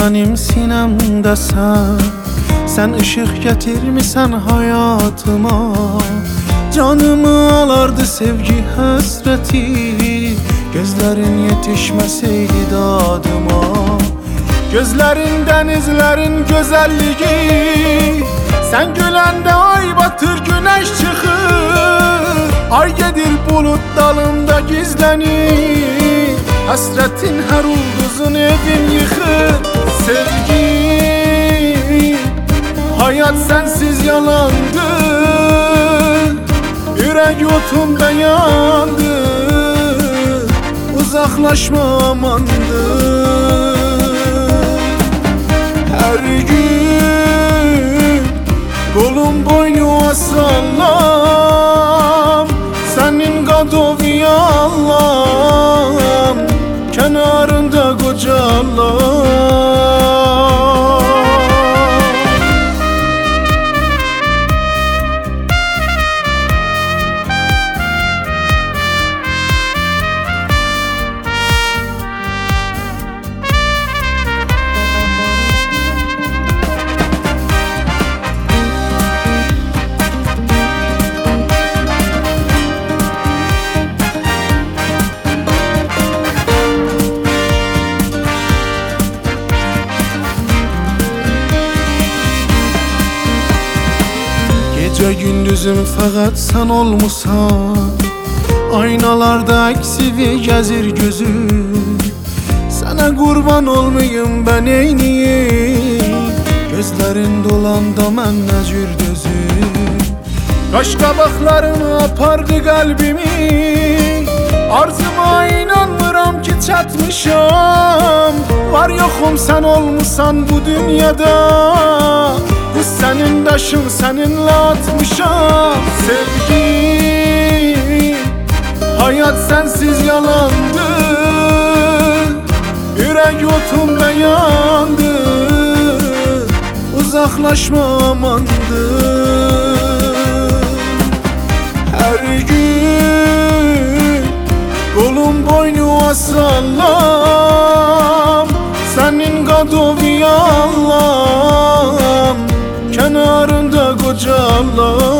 benim sinemdesən. Sen ışık getirmişsen hayatıma. Canımı alardı sevgi hasreti, gözlerin yetişmeseydi dadıma. Gözlerin denizlerin güzelliği, sen gülende ay batır güneş çıkır. Ay gelir bulut dalında gizlenir, hasretin her ulduzun evin yıkır. Sevgi, hayat sensiz yalandı, yürek yotumda yandı, uzaklaşma amandı. Her gün kolum boynuma sallam, senin kadovi Allah'ım, kenarında kocallam. Gece gündüzüm fakat sen olmusan, aynalarda eksivi gezir gözüm. Sana kurban olmayayım ben eyniyim, gözlerin dolanda mən nə cür dözüm. Qaş qabaqlarını apardı kalbimi, arzuma inanmıram ki çatmışam. Var yoxum sen olmusan bu dünyada, bu senin daşın seninle atmışam. Sevgi, hayat sensiz yalandı, yürek yotumda yandı, uzaklaşma amandı. Her gün kolum boynuma sallam, senin kadovi Allah'ım, kenarında kocallam.